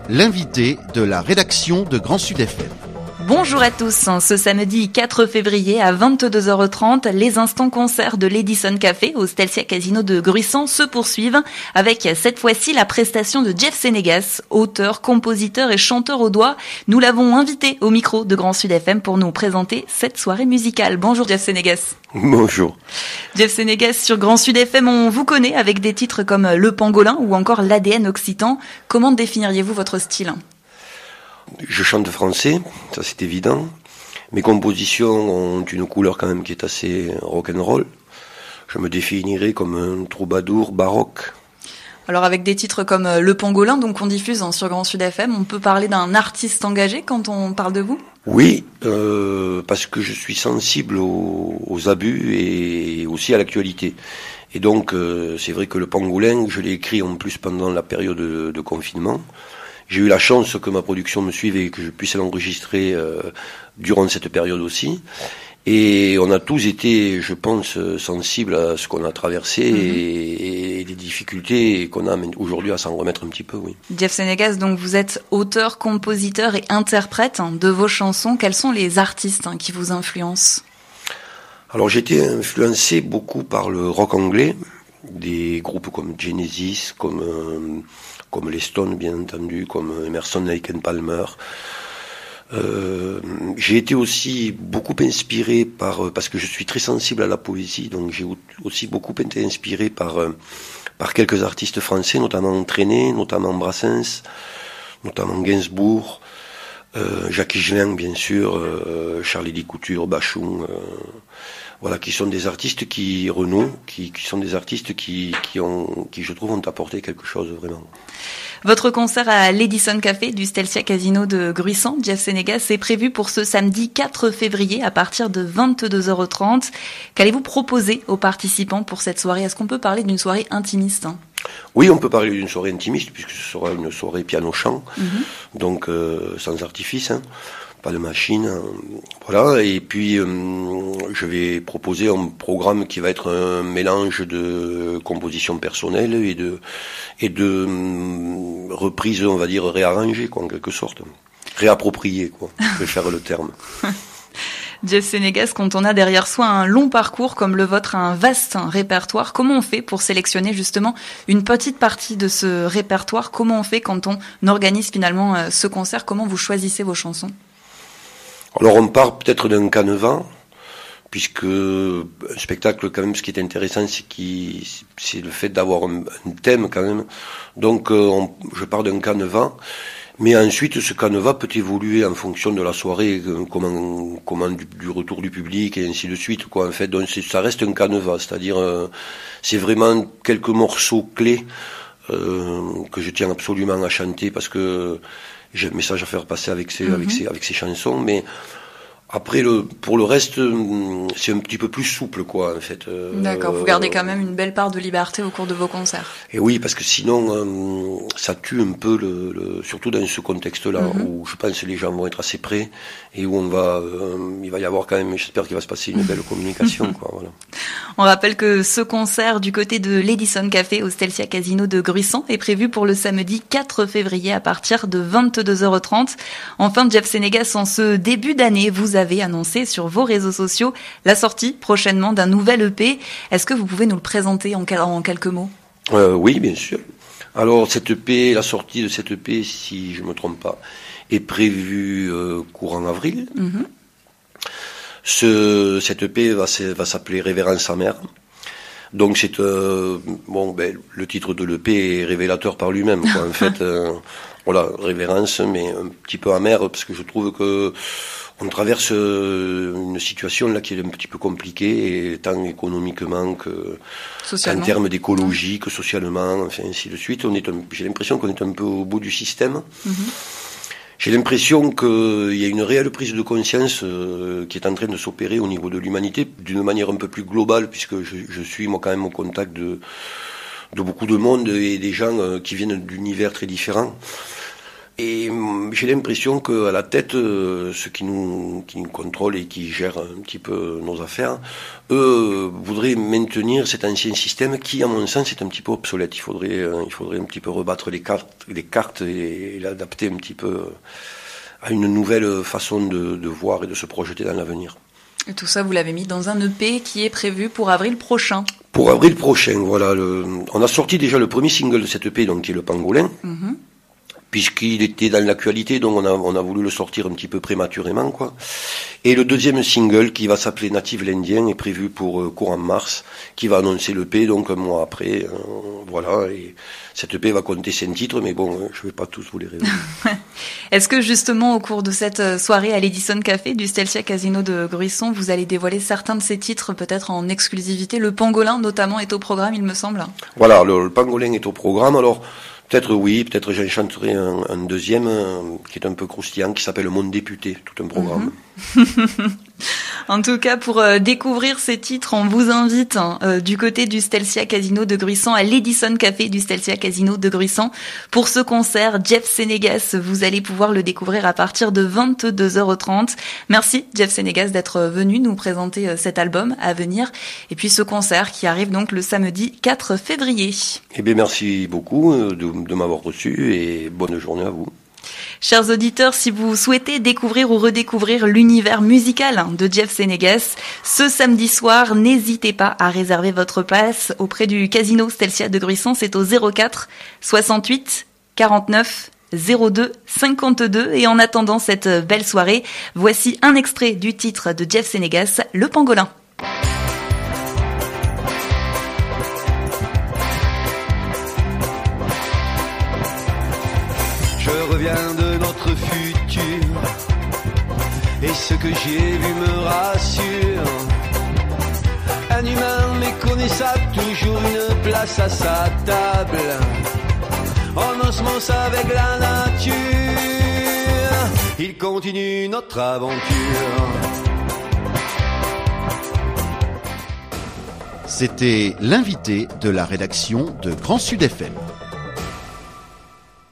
l'invité de la rédaction de Grand Sud FM. Bonjour à tous, ce samedi 4 février à 22h30, les instants concerts de l'Edison Café au Stelcia Casino de Gruissan se poursuivent avec cette fois-ci la prestation de Jeff Senegas, auteur, compositeur et chanteur au doigt. Nous l'avons invité au micro de Grand Sud FM pour nous présenter cette soirée musicale. Bonjour Jeff Senegas. Bonjour. Jeff Senegas, sur Grand Sud FM, on vous connaît avec des titres comme Le Pangolin ou encore l'ADN occitan. Comment définiriez-vous votre style ? Je chante français, ça c'est évident. Mes compositions ont une couleur quand même qui est assez rock'n'roll. Je me définirais comme un troubadour baroque. Alors avec des titres comme Le Pangolin, donc on diffuse sur Grand Sud FM, on peut parler d'un artiste engagé quand on parle de vous ? Oui, parce que je suis sensible aux abus et aussi à l'actualité. Et donc c'est vrai que Le Pangolin, je l'ai écrit en plus pendant la période de confinement. J'ai eu la chance que ma production me suive et que je puisse l'enregistrer durant cette période aussi. Et on a tous été, je pense, sensibles à ce qu'on a traversé et les difficultés qu'on a aujourd'hui à s'en remettre un petit peu, oui. Jeff Senegas, donc vous êtes auteur, compositeur et interprète de vos chansons. Quels sont les artistes qui vous influencent ? Alors j'ai été influencé beaucoup par le rock anglais, des groupes comme Genesis, comme les Stones bien entendu, comme Emerson, Lake and Palmer. J'ai été aussi beaucoup inspiré parce que je suis très sensible à la poésie, donc j'ai aussi beaucoup été inspiré par quelques artistes français, notamment Trenet, notamment Brassens, notamment Gainsbourg, Jacques Higelin bien sûr, Charlie Couture, Bachung, voilà, qui sont des artistes qui sont des artistes qui je trouve ont apporté quelque chose vraiment. Votre concert à l'Edison Café du Stelcia Casino de Gruissan, Jeff Senegas, est prévu pour ce samedi 4 février à partir de 22h30. Qu'allez-vous proposer aux participants pour cette soirée ? Est-ce qu'on peut parler d'une soirée intimiste ? Oui, on peut parler d'une soirée intimiste puisque ce sera une soirée piano-chant, donc sans artifice, pas de machine, voilà. Et puis je vais proposer un programme qui va être un mélange de composition personnelle et de reprises, on va dire réarrangées, quoi, en quelque sorte, réappropriées, quoi. Je préfère le terme. Jeff Senegas, quand on a derrière soi un long parcours comme le vôtre, un vaste répertoire, comment on fait pour sélectionner justement une petite partie de ce répertoire ? Comment on fait quand on organise finalement ce concert ? Comment vous choisissez vos chansons ? Alors on part peut-être d'un canevas, puisque un spectacle quand même, ce qui est intéressant, c'est le fait d'avoir un thème quand même. Donc je pars d'un canevas. Mais ensuite, ce canevas peut évoluer en fonction de la soirée, comment du retour du public et ainsi de suite, quoi. En fait, donc ça reste un canevas, c'est-à-dire c'est vraiment quelques morceaux clés que je tiens absolument à chanter parce que j'ai un message à faire passer avec ces chansons. Mais après, pour le reste, c'est un petit peu plus souple, quoi, en fait. D'accord, vous gardez quand même une belle part de liberté au cours de vos concerts. Et oui, parce que sinon, ça tue un peu surtout dans ce contexte-là, où je pense que les gens vont être assez près, et où il va y avoir quand même, j'espère qu'il va se passer une belle communication, quoi, voilà. On rappelle que ce concert du côté de l'Edison Café au Stelcia Casino de Gruissan est prévu pour le samedi 4 février à partir de 22h30. Enfin, Jeff Senegas, en ce début d'année, vous avez annoncé sur vos réseaux sociaux la sortie prochainement d'un nouvel EP. Est-ce que vous pouvez nous le présenter en quelques mots ? Oui, bien sûr. Alors, la sortie de cette EP, si je me trompe pas, est prévue courant avril. Cette EP va s'appeler Révérence sa mère. Donc c'est le titre de l'EP est révélateur par lui-même, quoi. En fait, voilà, révérence, mais un petit peu amère parce que je trouve que on traverse une situation là qui est un petit peu compliquée, et tant économiquement que en termes d'écologie, que socialement, enfin ainsi de suite. J'ai l'impression qu'on est un peu au bout du système. J'ai l'impression qu'il y a une réelle prise de conscience qui est en train de s'opérer au niveau de l'humanité d'une manière un peu plus globale, puisque je suis moi quand même au contact de beaucoup de monde et des gens qui viennent d'univers très différents. Et j'ai l'impression qu'à la tête, ceux qui nous contrôlent et qui gèrent un petit peu nos affaires, eux voudraient maintenir cet ancien système qui, à mon sens, est un petit peu obsolète. Il faudrait un petit peu rebattre les cartes et l'adapter un petit peu à une nouvelle façon de voir et de se projeter dans l'avenir. Et tout ça, vous l'avez mis dans un EP qui est prévu pour avril prochain. Pour avril prochain, voilà. On a sorti déjà le premier single de cet EP, donc qui est le Pangolin. Mm-hmm. Puisqu'il était dans l'actualité, donc on a voulu le sortir un petit peu prématurément, quoi. Et le deuxième single, qui va s'appeler Native l'Indien, est prévu pour courant mars, qui va annoncer l'EP, donc un mois après, voilà. Et cet EP va compter 5 titres, mais bon, je vais pas tous vous les révéler. Est-ce que justement, au cours de cette soirée à l'Edison Café du Stelzia Casino de Gruissan, vous allez dévoiler certains de ces titres, peut-être en exclusivité? Le Pangolin, notamment, est au programme, il me semble. Voilà, le Pangolin est au programme, alors... Peut-être oui, peut-être j'en chanterai un deuxième qui est un peu croustillant, qui s'appelle Mon Député, tout un programme. En tout cas, pour découvrir ces titres, on vous invite du côté du Stelzia Casino de Gruissan à l'Edison Café du Stelzia Casino de Gruissan. Pour ce concert, Jeff Senegas, vous allez pouvoir le découvrir à partir de 22h30. Merci Jeff Senegas d'être venu nous présenter cet album à venir. Et puis ce concert qui arrive donc le samedi 4 février. Eh bien, merci beaucoup de m'avoir reçu et bonne journée à vous. Chers auditeurs, si vous souhaitez découvrir ou redécouvrir l'univers musical de Jeff Senegas, ce samedi soir, n'hésitez pas à réserver votre place auprès du Casino Stelzia de Gruissan. C'est au 04 68 49 02 52. Et en attendant cette belle soirée, voici un extrait du titre de Jeff Senegas, Le Pangolin. Je reviens de notre futur et ce que j'y ai vu me rassure. Un humain méconnaissable, toujours une place à sa table, en osmose avec la nature. Il continue notre aventure. C'était l'invité de la rédaction de Grand Sud FM.